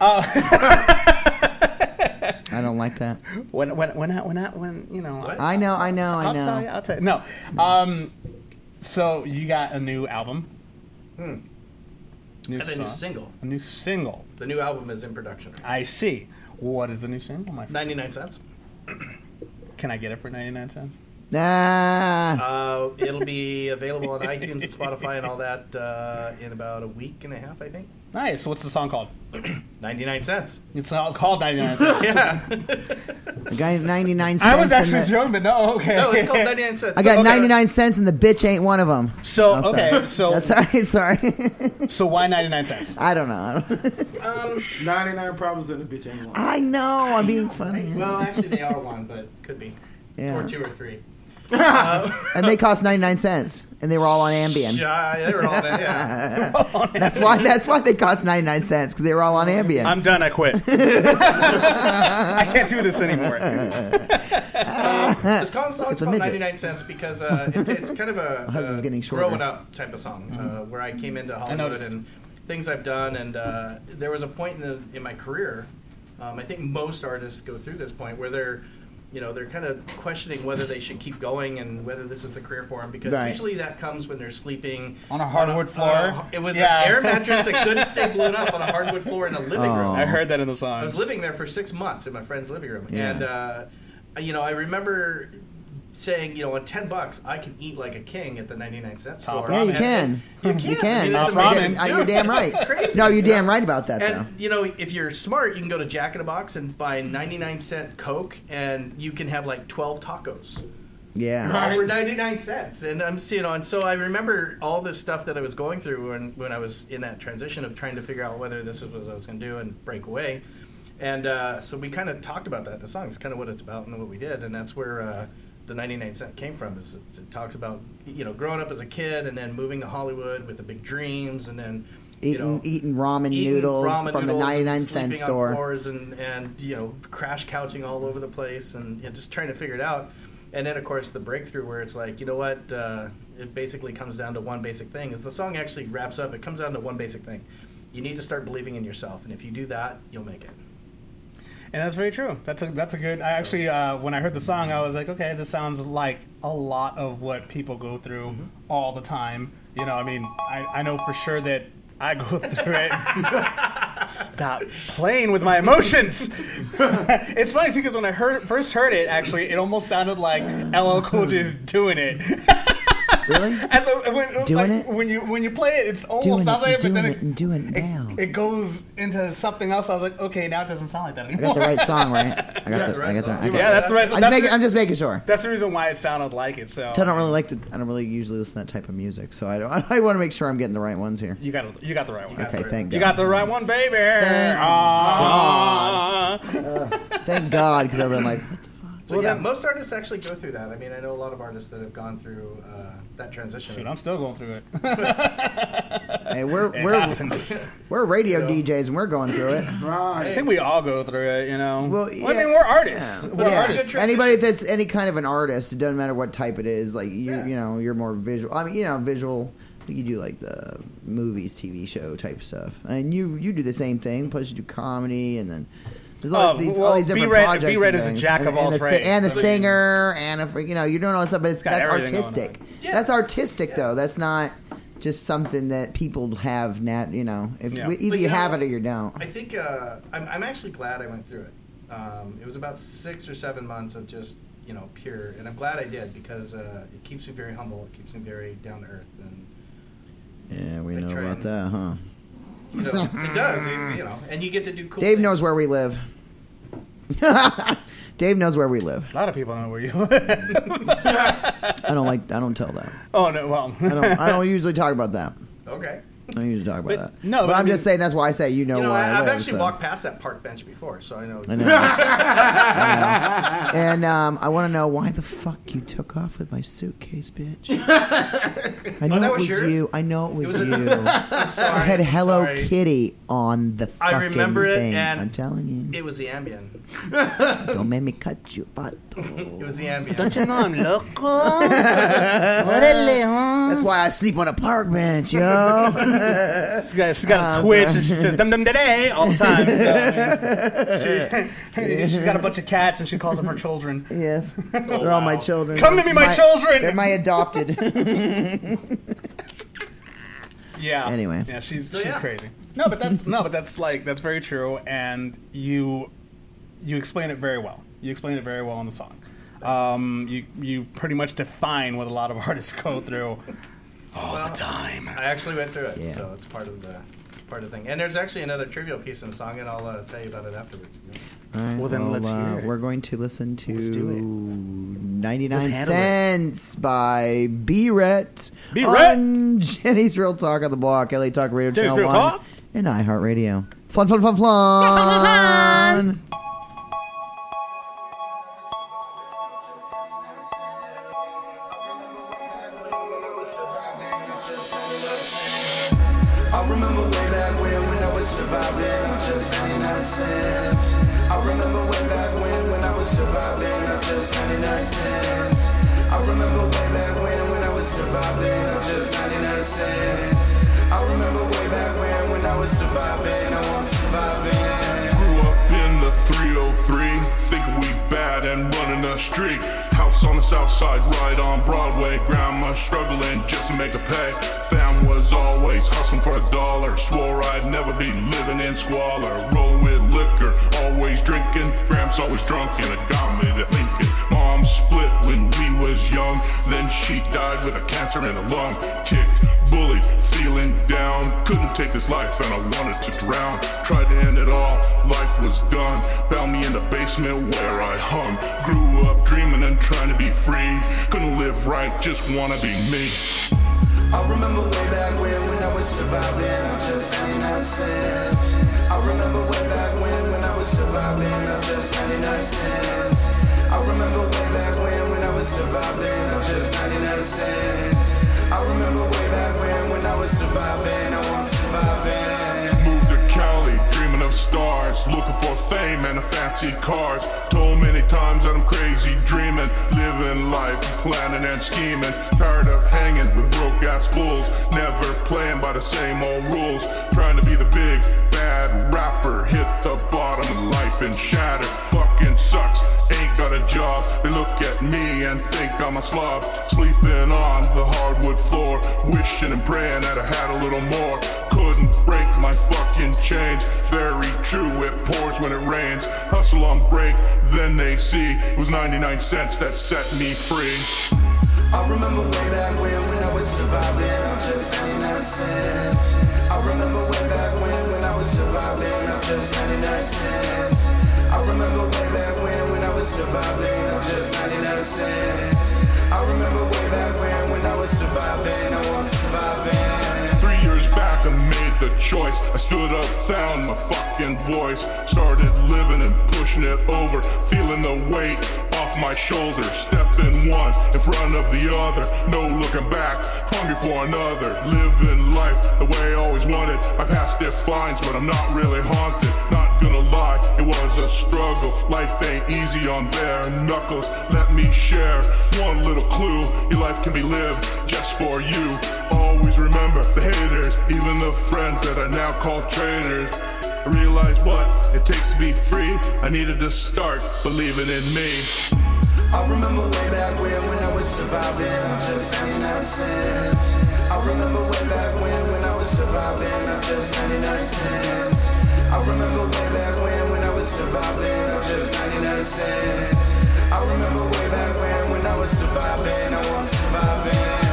I don't like that. When I know. I'll tell you. No. So you got a new album. A new single. A new single. The new album is in production. I see. What is the new single, my friend? 99 cents. Can I get it for 99 cents? It'll be available on iTunes and Spotify and all that in about a week and a half, I think. Nice. What's the song called? 99 cents. It's called 99 cents. Yeah. I got 99 cents. I was actually joking, but no, okay. No, it's called 99 cents. I got 99 cents and the bitch ain't one of them. So, okay. So, sorry. So why 99 cents? I don't know. 99 problems and the bitch ain't one. I know. I'm being funny. Well, actually, they are one, but could be. Yeah. Or two or three. And they cost 99 cents, and they were all on Ambien. Yeah, they were all on Ambien. That's why they cost 99 cents, because they were all on Ambien. I'm done. I quit. I can't do this anymore. This song's called 99 cents because it's kind of a husband's getting shorter. growing up type of song where I came into Hollywood and things I've done, and there was a point in my career. I think most artists go through this point where they're kind of questioning whether they should keep going and whether this is the career for them, because usually that comes when they're sleeping on a hardwood floor. It was an air mattress that couldn't stay blown up on a hardwood floor in a living room. I heard that in the song. I was living there for 6 months in my friend's living room, and I remember saying, on $10 I can eat like a king at the 99-cent store. Yeah, you can. You can. I mean, you're damn right. Crazy. No, you're damn right about that, though. And, if you're smart, you can go to Jack in the Box and buy 99-cent Coke, and you can have like 12 tacos. Yeah. All for 99 cents. And I'm seeing on. So I remember all this stuff that I was going through when I was in that transition of trying to figure out whether this is what I was going to do and break away. And so we kind of talked about that in the song. It's kind of what it's about and what we did. And that's where the 99 cent came from. It talks about, growing up as a kid and then moving to Hollywood with the big dreams, and then eating ramen noodles from the 99-cent store. On floors and crash couching all over the place and just trying to figure it out. And then, of course, the breakthrough where it's like, it basically comes down to one basic thing. As the song actually wraps up, it comes down to one basic thing. You need to start believing in yourself. And if you do that, you'll make it. And that's very true. That's a good. I actually, when I heard the song, I was like, okay, this sounds like a lot of what people go through all the time. I know for sure that I go through it. Stop playing with my emotions. It's funny too, because when I first heard it, actually, it almost sounded like LL Cool J's doing it. Really? When you play it, it's almost sounds like it, but then doing well. It goes into something else. I was like, okay, now it doesn't sound like that anymore. I got the right song, right? I got the right song. Yeah, that's the right song. I'm just making sure. That's the reason why it sounded like it. So I don't really usually listen to that type of music, so I want to make sure I'm getting the right ones here. You got the right one. Okay, thank God. You got the right one, baby. Thank God. Thank God, because I've been like, what the fuck? So most artists actually go through that. I mean, I know a lot of artists that have gone through that transition. Shoot, I'm still going through it. Hey, we're radio DJs and we're going through it. Right. I think we all go through it, Well, yeah, I mean, we're artists. Yeah. We're artists. Anybody that's any kind of an artist, it doesn't matter what type it is. Like you're more visual. I mean, visual. You do like the movies, TV show type stuff, and you do the same thing. Plus, you do comedy, and then there's all these different projects. B-Red is a jack of all trades, and the singer, and you're doing all this stuff. But that's artistic. Yeah. That's artistic, though. That's not just something that people have. Either you have it or you don't. I think I'm actually glad I went through it. It was about 6 or 7 months of just pure, and I'm glad I did, because it keeps me very humble. It keeps me very down to earth. And yeah, we know about that, huh? It does, and you get to do cool Dave things. knows where we live. Dave knows where we live. A lot of people know where you live. I don't tell that. Oh no, well, I don't usually talk about that. Okay. I don't usually talk about that. No, but I'm just saying that's why I say where I live. I've actually walked past that park bench before, so I know. I know. And I want to know why the fuck you took off with my suitcase, bitch. I know it was you. I know it was you. I'm sorry. I had Hello Kitty on the fucking I remember it, thing. and I'm telling you. it was the Ambien. Don't make me cut you, pato. It was the Ambien. Don't you know I'm loco? That's why I sleep on a park bench, yo. She's got a twitch, and she says "dum dum da day" all the time. So, she's got a bunch of cats, and she calls them her children. Yes, they're all my children. Come to me, my children. They're my adopted. Yeah. Anyway. Yeah, she's crazy. No, but that's very true, and you explain it very well. You explain it very well in the song. You pretty much define what a lot of artists go through all the time. I actually went through it, Yeah. so it's part of the thing. And there's actually another trivial piece in the song, and I'll tell you about it afterwards. All right, Well, then let's hear it. We're going to listen to Let's do it. 99 Cents by B-Ret B-Ret. on Jenny's Real Talk on the Block, LA Talk Radio Jenny's Channel Real 1 Talk? and iHeartRadio. Fun, fun, fun, fun! I remember way back when I was surviving on just 99 cents. I remember way back when I was surviving on just 99 cents. I remember way back when I was surviving on just 99 cents. I remember way back when I south side right on Broadway. Grandma struggling just to make a pay. Fam was always hustling for $1. Swore I'd never be living in squalor. Roll with liquor, always drinking. Gramps always drunk and it got me to thinking. Mom split when we was young. Then she died with a cancer in the lung. Kicked, bullied, feeling down. Couldn't take this life and I wanted to drown. Tried to end it all, life was done. Found me in the basement where I hung. Grew up dreaming and trying to be free. Couldn't live right, just wanna be me. I remember way back when I was surviving on just 99 cents. I remember way back when I was surviving on just 99 cents. I remember way back when I was surviving on just 99 cents. I remember way back when I was surviving, I was surviving. Moved to Cali, dreaming of stars, looking for fame and a fancy cars. Told many times that I'm crazy dreaming, living life, planning and scheming. Tired of hanging with broke ass fools, never playing by the same old rules. Trying to be the big bad rapper, hit the bottom of life and shatter. Fucking sucks, ain't got a job. They look at me and think I'm a slob. Sleeping on the hardwood floor, wishing and praying that I had a little more. Couldn't break my fucking chains. Very true, it pours when it rains. Hustle on break, then they see it was 99 cents that set me free. I remember way back when I was surviving on just 99 cents. I remember way back when I was surviving on just 99 cents. I remember way back when I was surviving on just 99 cents. I remember way back when I was surviving, I was surviving. 3 years back I made the choice. I stood up, found my fucking voice. Started living and pushing it over. Feeling the weight off my shoulders. Stepping one in front of the other. No looking back, hungry for another. Living life the way I always wanted. My past defines, but I'm not really haunted. Not gonna lie, it was a struggle. Life ain't easy on bare knuckles. Let me share one little clue. Your life can be lived just for you. Always remember the haters, even the friends that I now call traitors. I realized what it takes to be free. I needed to start believing in me. I remember way back when I was surviving on just 99 cents. I remember way back when I was surviving on just 99 cents. I remember way back when I was surviving on just 99 cents. I remember way back when I was surviving, I was surviving.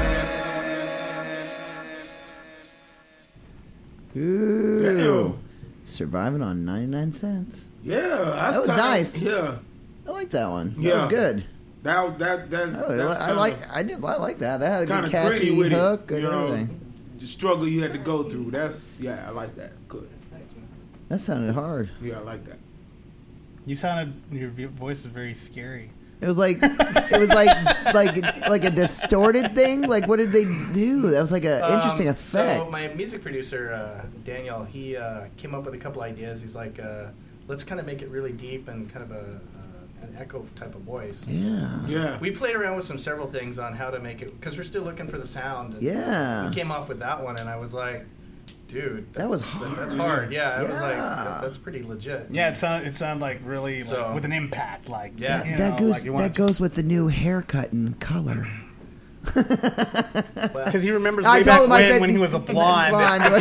Ooh. Surviving on 99 cents. Yeah, that was nice. Yeah, I like that one. Yeah. That was good. I like that. That had a good catchy catchy hook and everything. The struggle you had to go through. I like that. Good. That sounded hard. Yeah, I like that. Your voice is very scary. It was like a distorted thing. Like, what did they do? That was like an interesting effect. So my music producer Daniel, he came up with a couple ideas. He's like, let's kind of make it really deep and kind of an echo type of voice. Yeah. We played around with several things on how to make it, because we're still looking for the sound. And yeah. We came off with that one, and I was like, dude, that was hard. That's hard. Yeah, I was like, that's pretty legit. Yeah, it sounded like really like, with an impact. Like that goes with the new haircut and color. Because he remembers way back when he was a blonde. Stuck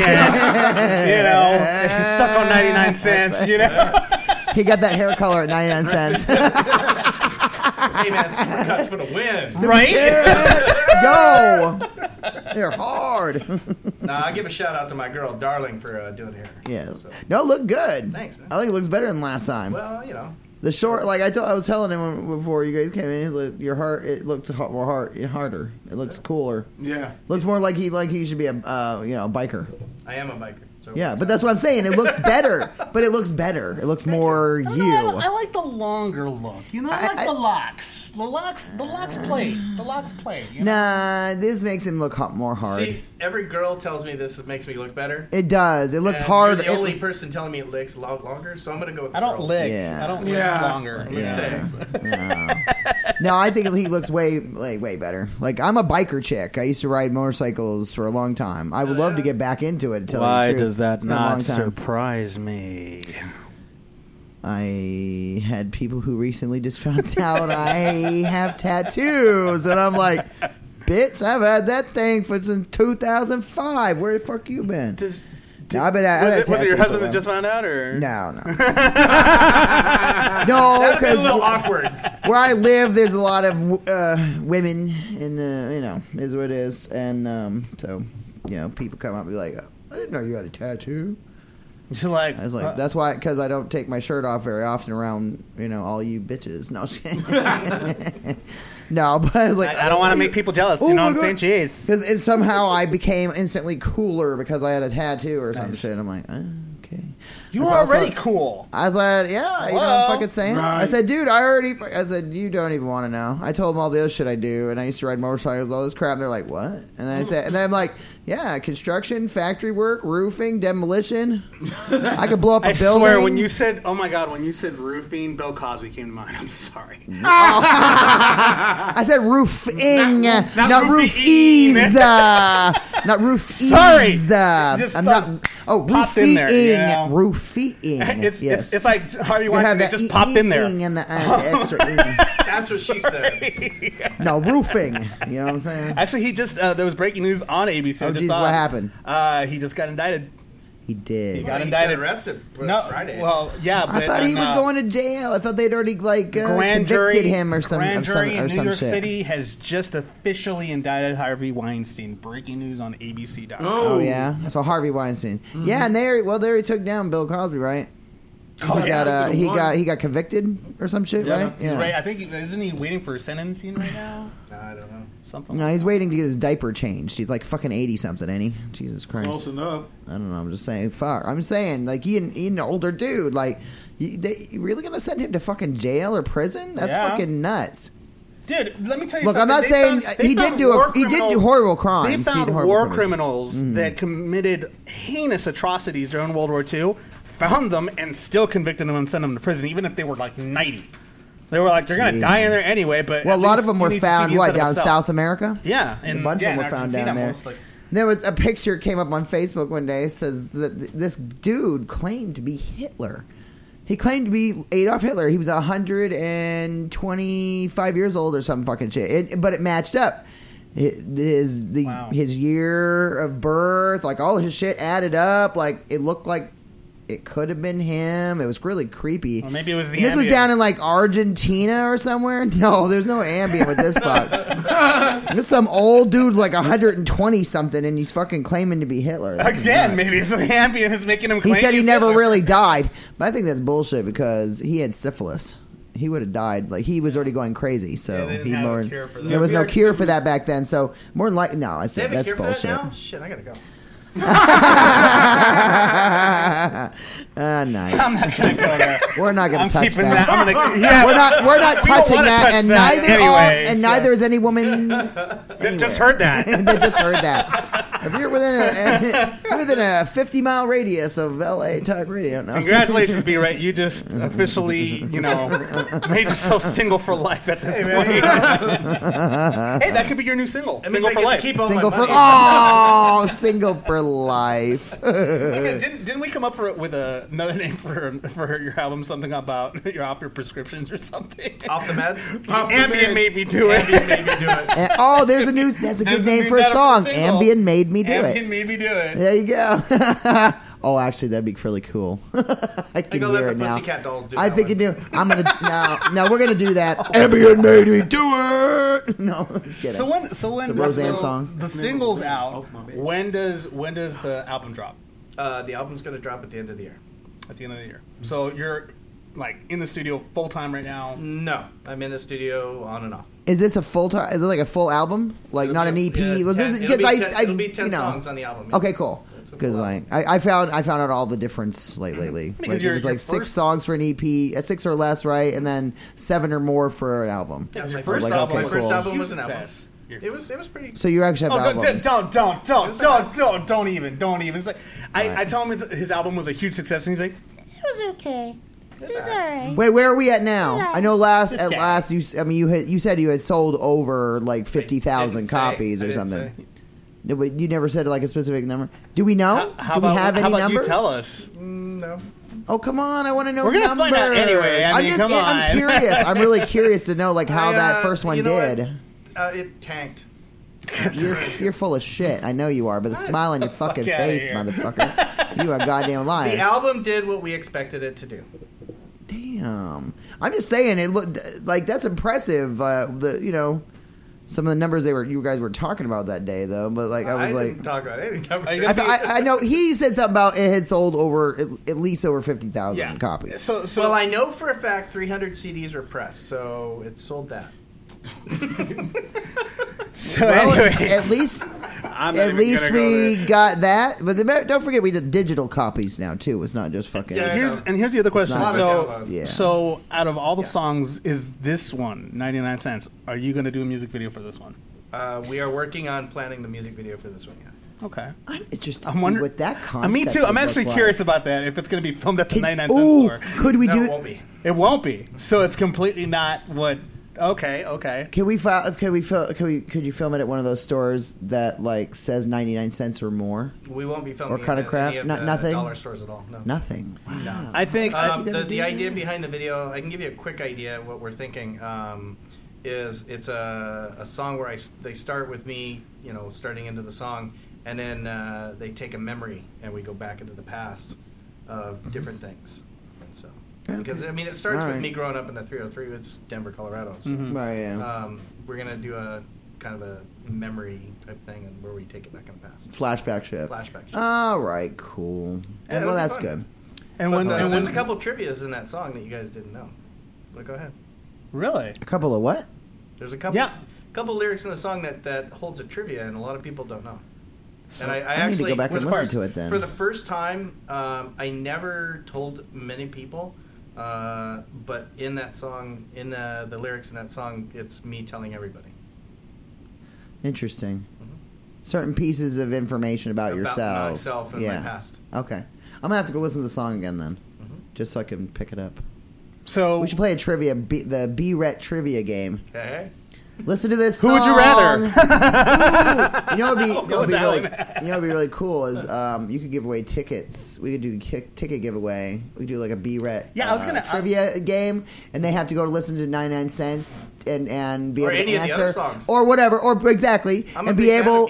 on 99 cents. He got that hair color at 99 cents. Hey man, Supercuts for the win, right? Yo, they're hard. Nah, I give a shout out to my girl, Darling, for doing hair. Yeah, no, look good. Thanks, man. I think it looks better than last time. Well, the short, like I was telling him before you guys came in, he's like, your heart, it looks harder. It looks cooler. Yeah, looks more like he should be a biker. I am a biker. So yeah, but that's what I'm saying. It looks better, but it looks better. It looks more you. I like the longer look. I like the locks. The locks play. The locks play. Nah, this makes him look more hard. See, every girl tells me this makes me look better. It does. It looks hard. You're the only person telling me it looks longer, so I'm going to go with the girls. Lick. Yeah. I don't lick longer. No, I think he looks way better. Like, I'm a biker chick. I used to ride motorcycles for a long time. I would love to get back into it. Why does that not surprise me? I had people who recently just found out I have tattoos, and I'm like, bitch, I've had that thing since 2005. Where the fuck you been? Was I've had it your tattoos husband for that just found out, or no? No, because a little awkward. where I live, there's a lot of women in the, is what it is, and so people come up and be like, I didn't know you had a tattoo. You're like, I was like, that's why, because I don't take my shirt off very often around, all you bitches. No, no, but I was like, I don't want to make people jealous. You know what I'm saying? Jeez. And somehow I became instantly cooler because I had a tattoo or some shit. I'm like, okay. You were already cool. I was like, yeah, you know what I'm fucking saying? Right. I said, dude, I said, you don't even want to know. I told them all the other shit I do, and I used to ride motorcycles, all this crap, and they're like, what? And then and then I'm like, yeah, construction, factory work, roofing, demolition. I could blow up a building. I swear, when you said roofing, Bill Cosby came to mind. I'm sorry. I said roofing, not roofies. Not roofies. Sorry. I'm not. Oh, roofing. Roofing. It's like Harvey Weinstein. It just popped in there. And the extra That's what she said. No, roofing. You know what I'm saying? Actually, he just there was breaking news on ABC. Oh, Jesus, what happened? He just got indicted. He did. He got indicted. Arrested Friday. Well, yeah. But, I thought he was going to jail. I thought they'd already convicted him or some Grand jury in New York shit. City has just officially indicted Harvey Weinstein. Breaking news on ABC.com. Oh yeah. So Harvey Weinstein. Mm-hmm. Yeah, and there he took down Bill Cosby, right? He got convicted or some shit, right? Yeah. Right. I think isn't he waiting for sentencing right now? I don't know. Something. No, he's waiting to get his diaper changed. He's like fucking 80 something, ain't he? Jesus Christ. Close enough. I don't know. I'm just saying. Fuck. I'm saying like he an older dude. Like, you really gonna send him to fucking jail or prison? That's fucking nuts. Dude, let me tell you Look, something. I'm not saying he did do horrible crimes. They found war criminals that committed heinous atrocities during World War II, found them, and still convicted them and sent them to prison, even if they were like 90. They were like, they're going to die in there anyway, but... Well, a lot of them were found, down South America? Yeah. And a bunch of them were found down there. Mostly. There was a picture came up on Facebook one day. It says that this dude claimed to be Hitler. He claimed to be Adolf Hitler. He was 125 years old or some fucking shit. But it matched up. His year of birth, like all his shit added up. Like it looked like it could have been him. It was really creepy. Well, maybe it was the This was down in like Argentina or somewhere. No, there's no Ambien with this fuck. This some old dude like 120 something, and he's fucking claiming to be Hitler. Again, maybe it's the Ambien is making him claim he said he never Hitler. really died, but I think that's bullshit because he had syphilis. He would have died. Like he was already going crazy. So there was no cure for that back then. So more than likely, no, I said that's bullshit. Shit, I gotta go. Nice. I'm not gonna go there. We're not gonna touch that. We're not touching that, and neither is any woman. That just heard that. They just heard that. If you're within a 50-mile radius of LA Talk Radio, no. Congratulations, B-Ray. You just officially, made yourself single for life at this point. Hey, that could be your new single. Single for life. Single for life. Didn't we come up with another name for your album? Something about you're off your prescriptions or something? Off the meds? Ambien made me do it. That's a good name for a song. Ambien made me do it. Ambien made me do it. There you go. Oh, actually, that'd be really cool. I can hear it now. Pussycat Dolls do I think you do. I'm gonna no. We're gonna do that. Ambien made me do it. No, just kidding. So when it's a Roseanne song. The single's out. When does the album drop? The album's gonna drop at the end of the year. At the end of the year. So you're like in the studio full time right now? No, I'm in the studio on and off. Is this a full time? Is it like a full album? Like not an EP? It'll be 10 songs on the album. Okay, cool. Because like I found out all the difference lately. Like, it was like 6 songs for an EP, 6 or less, right? And then 7 or more for an album. Yeah, my first album was an album. It was pretty. So you actually have albums. Don't even. It's like I tell him his album was a huge success, and he's like, it was okay. It was alright. Wait, where are we at now? I know last you said you had sold over like 50,000 copies or something. You never said like a specific number. Do we know? Do we have any numbers? You tell us. No. Oh, come on. I want to know We're gonna numbers. find out anyway. I mean, come on. I'm curious. I'm really curious to know like how that first one did. It tanked. You're full of shit. I know you are, but the smile on your fucking face, motherfucker. You are a goddamn liar. The album did what we expected it to do. Damn. I'm just saying, it looked like that's impressive. Some of the numbers you guys were talking about that day, though. But like, I didn't talk about any numbers. I know he said something about it had sold at least over 50,000 copies. So well, I know for a fact 300 CDs were pressed, so it sold that. At least we got that. But don't forget, we did digital copies now too. It's not just fucking. Here's the other question. So, so out of all the songs, is this one 99 Cents? Are you going to do a music video for this one? We are working on planning the music video for this one. Yeah. Okay. I'm interested to see what that concept. Me too. I'm actually curious about that. If it's going to be filmed at the 99 Cent store. Could we do? It won't be. It won't be. So it's completely not what. Okay. Could you film it at one of those stores that like says 99 cents or more? We won't be filming or kind of crap. Nothing. Dollar stores at all. No. Nothing. Wow. No. I think the idea behind the video. I can give you a quick idea of what we're thinking. Is it's a song where they start with me, starting into the song, and then they take a memory and we go back into the past of different things, and so. Because it starts with me growing up in the 303. It's Denver, Colorado. So, we're gonna do a kind of a memory type thing, and where we take it back in the past. Flashback ship. All right, cool. Well, that's good. And there's a couple of trivias in that song that you guys didn't know. But go ahead. Really? A couple of what? There's a couple lyrics in the song that holds a trivia, and a lot of people don't know. So and I actually need to go back and listen to it then. For the first time, I never told many people. But in that song, in the lyrics in that song, it's me telling everybody. Interesting. Mm-hmm. Certain pieces of information about yourself. Myself and my past. Okay. I'm going to have to go listen to the song again then, just so I can pick it up. So we should play the B-Ret trivia game. Okay. Listen to this song. Who would you rather? You know what'd be really cool is you could give away tickets. We could do ticket giveaway. We could do like a B-Ret trivia game, and they have to go to listen to 99 Cents and be able to answer or whatever, or exactly, and be able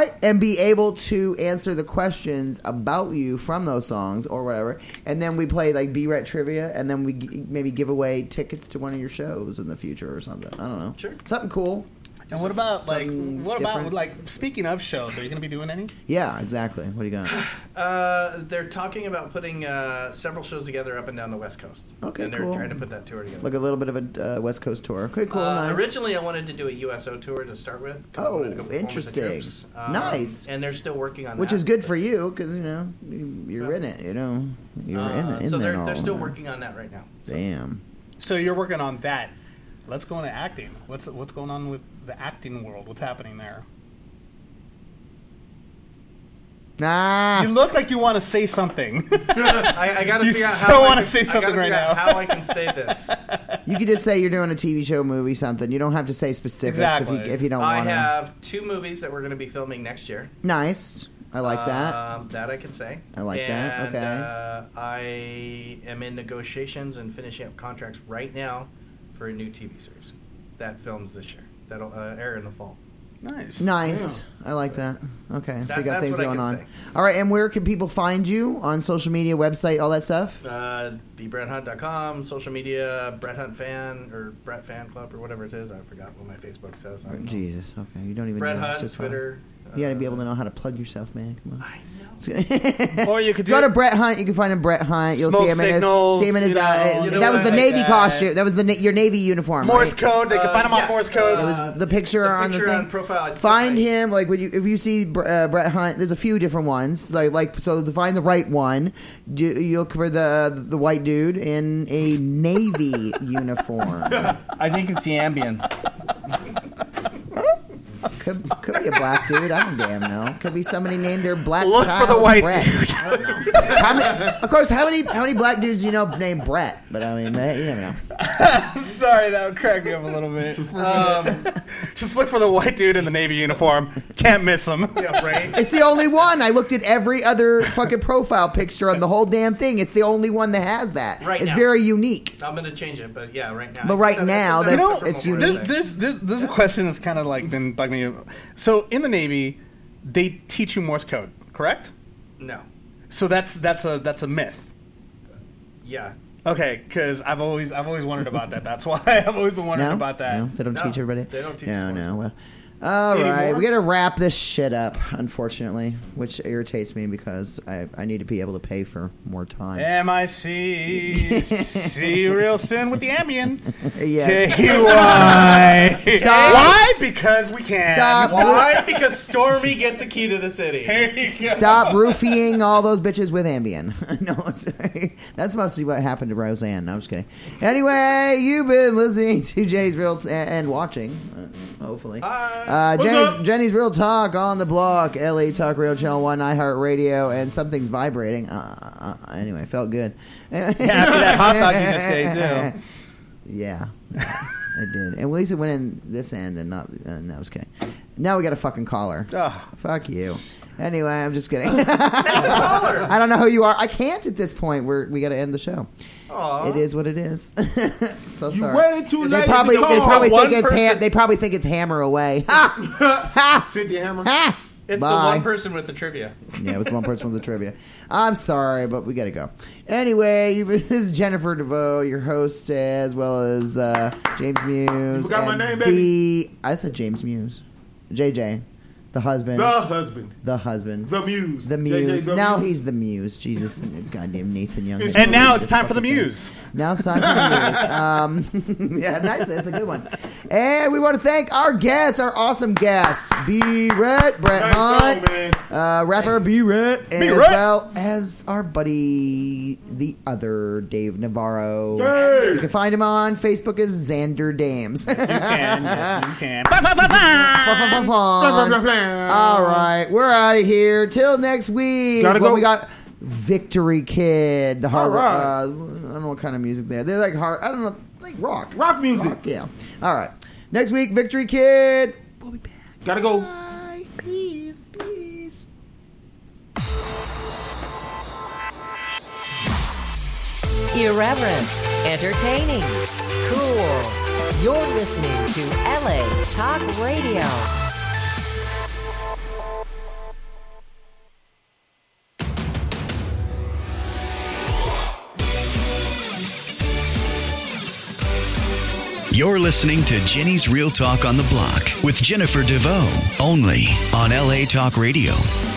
to answer the questions about you from those songs or whatever. And then we play like B-Ret trivia, and then we maybe give away tickets to one of your shows in the future or something. I don't know. Sure. Something cool. And what about speaking of shows? Are you going to be doing any? Yeah, exactly. What do you got? They're talking about putting several shows together up and down the West Coast. Okay, and they're trying to put that tour together. Like a little bit of a West Coast tour. Okay, cool, nice. Originally, I wanted to do a USO tour to start with. Oh, interesting. Nice. And they're still working on that. Which is good for you because you're in it. You're in so there. They're still working on that right now. So. Damn. So you're working on that. Let's go into acting. What's going on with the acting world? What's happening there? Nah. You look like you want to say something. I got to figure out how I can say something right now. How I can say this. You could just say you're doing a TV show, movie, something. You don't have to say specifics if you don't want to. I have 2 movies that we're going to be filming next year. Nice. I like that. That I can say. I like that. Okay. I am in negotiations and finishing up contracts right now for a new TV series that films this year. That'll air in the fall. Nice. Yeah. I like that. Okay, so you got things going on. All right, and where can people find you on social media, website, all that stuff? DBrettHunt.com, social media, Brett Hunt Fan or Brett Fan Club or whatever it is. I forgot what my Facebook says. Jesus, okay, you don't even Brett know. Hunt, just Twitter. You got to be able to know how to plug yourself, man. Come on. I know. Or you could go to Brett Hunt. You can find him Brett Hunt. You'll see him in his. That was the Navy costume. That was your Navy uniform. Morse code. They can find him on Morse code. It was the picture on the thing. On profile. Find him. Like if you see Brett Hunt, there's a few different ones. So to find the right one, you look for the white dude in a Navy uniform. I think it's the Ambien. Could be a black dude. I don't damn know. Could be somebody named their black Look child for the white Brett. dude. Of course, how many black dudes do you know named Brett? But I mean, you never know. I'm sorry, that would crack me up a little bit. Just look for the white dude in the Navy uniform. Can't miss him. Yeah, right. It's the only one. I looked at every other fucking profile picture on the whole damn thing. It's the only one that has that. Right it's now. very unique. I'm going to change it, but yeah, right now. But right now, it's unique. There's a question that's kind of like been bugging me. So in the Navy, they teach you Morse code, correct? No. So that's a myth. Yeah. Okay, because I've always wondered about that. That's why I've always been wondering about that. No, they don't teach everybody. They don't teach. No. Well, all right, we got to wrap this shit up, unfortunately, which irritates me because I need to be able to pay for more time. MIC. See you real soon with the Ambien. Yes. KY. Stop. Why? Because we can. Stop. Why? Because Stormy gets a key to the city. Here you go. Stop roofying all those bitches with Ambien. No, sorry. That's mostly what happened to Roseanne. No, I'm just kidding. Anyway, you've been listening to Jenny's Real and watching, hopefully. Jenny's Real Talk on the block, LA Talk Radio Channel 1, iHeartRadio, and something's vibrating. Anyway, felt good. Yeah, after that hot dog you just ate, too. Yeah, it did. And at least it went in this end and not... no, I was kidding. Now we got a fucking caller. Oh. Fuck you. Anyway, I'm just kidding. I don't know who you are. I can't at this point. We got to end the show. Aww. It is what it is. So You sorry. waited too late. They probably One they probably think it's Hammer Away. Cynthia Hammer. It's Bye. the one person with the trivia. Yeah, it was the one person with the trivia. I'm sorry, but we got to go. Anyway, this is Jennifer DeVoe, your host, as well as James Muse. You forgot my and name, baby. I said James Muse. JJ. The husband. The husband. The muse. The muse. Now he's the muse. Jesus, goddamn Nathan Young. And now it's time for the muse. Now it's time for the muse. Yeah, nice. That's a good one. And we want to thank our guests, our awesome guests, B-Rhett, Brett Hunt, rapper B-Rhett, as well as our buddy, the other Dave Navarro. Hey. You can find him on Facebook as Xander Dames. You can. Yes, you can. All right, we're out of here. Till next week. Gotta go. We got Victory Kid, the hard rock. I don't know what kind of music they're like hard. I don't know, like rock. Rock music. Rock, yeah. All right. Next week, Victory Kid. We'll be back. Gotta go. Bye. Peace. Peace. Irreverent, entertaining, cool. You're listening to LA Talk Radio. You're listening to Jenny's Real Talk on the Block with Jennifer DeVoe, only on LA Talk Radio.